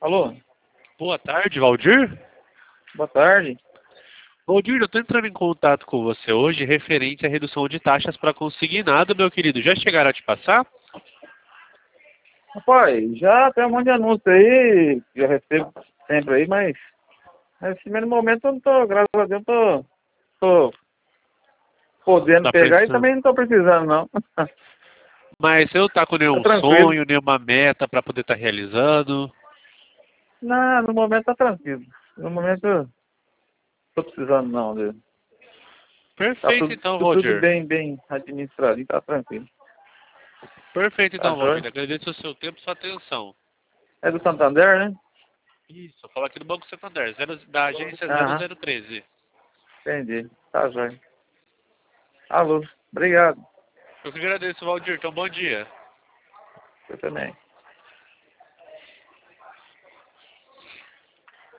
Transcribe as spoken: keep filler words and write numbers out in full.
Alô? Boa tarde, Valdir. Boa tarde. Valdir, eu estou entrando em contato com você hoje referente à redução de taxas para consignado, meu querido. Já chegaram a te passar? Rapaz, já tem um monte de anúncio aí, que eu recebo sempre aí, mas nesse primeiro momento eu não tô, graças a Deus, tô, tô podendo Tá pegar e precisando. também não tô precisando, não. Mas você não tá com Tá nenhum tranquilo. sonho, nenhuma meta para poder estar realizando? Não, no momento tá tranquilo. No momento eu tô precisando não, Deus. Tá Perfeito tudo, então, tudo, tudo Valdir. bem, bem administrado, tá tranquilo. Perfeito Tá então, joia? Valdir. Agradeço o seu tempo e sua atenção. É do Santander, né? Isso, eu falo aqui do Banco Santander, zero, da agência zero Aham, zero treze. entendi. Tá joia. Alô, obrigado. Eu que agradeço, Valdir. Então, bom dia. Eu também.